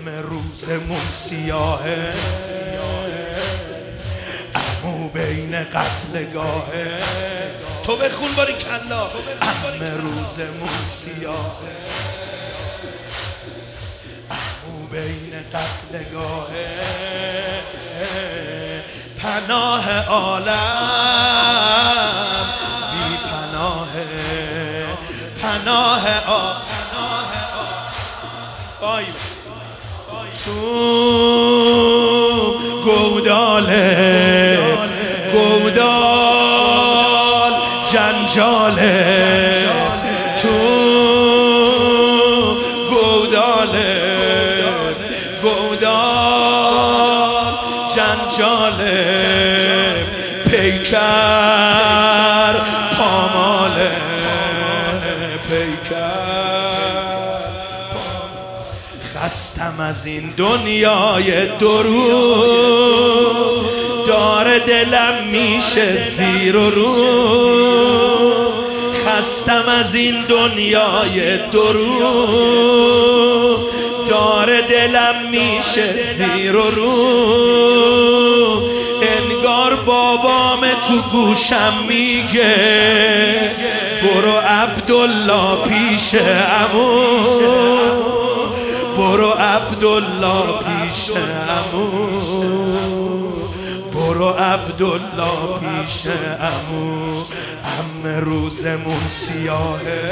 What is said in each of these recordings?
روزمون سیاهه، عمو بین قتلگاهه. تو بخون باری کلا. روزمون سیاهه، عمو بین قتلگاهه. پناه عالم بی پناهه، پناه تو گودال جنجاله، تو گودال جنجاله. پیکر پاماله، پیکر خستم از این دنیای درو، داره دلم میشه زیر و رو. خستم از این دنیای درو، داره دلم میشه زیر و رو. انگار بابام تو گوشم میگه برو عبدالله پیش عمو، برو عبدالله پیش عمو، برو عبدالله پیش عمو. روزمون سیاهه،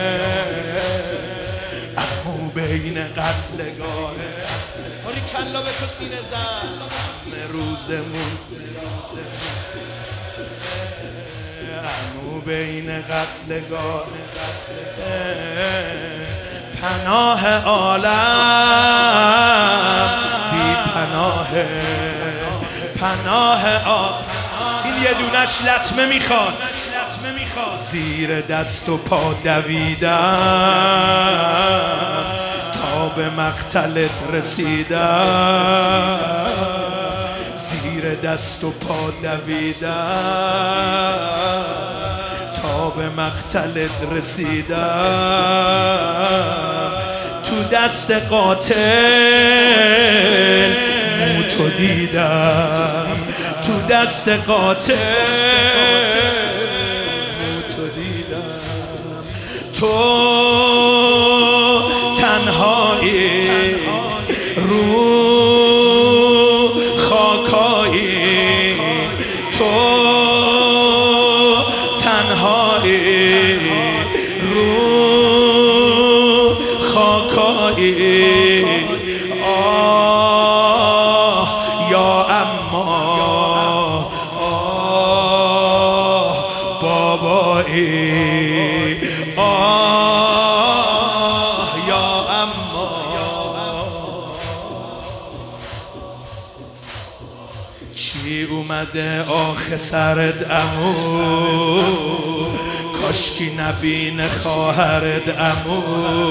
عمو بین قتلگاهه. آری کلا به تو سینه زن. روزمون سیاهه، عمو بین قتلگاهه. پناه عالم بی پناهه، پناه این یه دونش لطمه میخواد. زیر دست و پا دویدم تا به مقتلت رسیدم، زیر دست و پا دویدم تا به مقتلت رسیدم. تو دست قاتل موتو دیدم، تو دست قاتل موتو دیدم. تو تنهایی رو خاکایی، تو تنهایی رو خاکایی. آه یا اما آه بابایی، آه یا اما. چی اومده آخه سرت عمو، کاشکی نبین خواهرت عمو.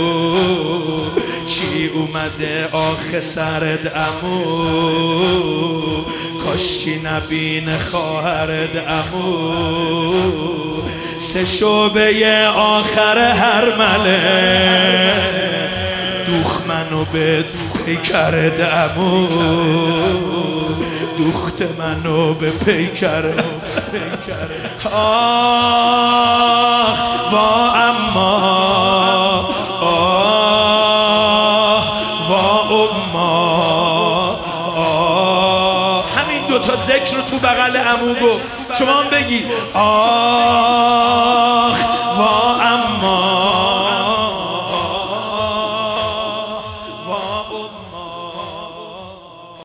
چی اومده آخه سرت عمو، کاشکی نبین خواهرت عمو. سه شعبه آخر هر مله دوخ منو به پیکرت عمو، دوخت منو به پیکرت. آه وا اما آه وا اما آه. همین دوتا ذکر رو تو بغل عمو گفت، شما هم بگید آه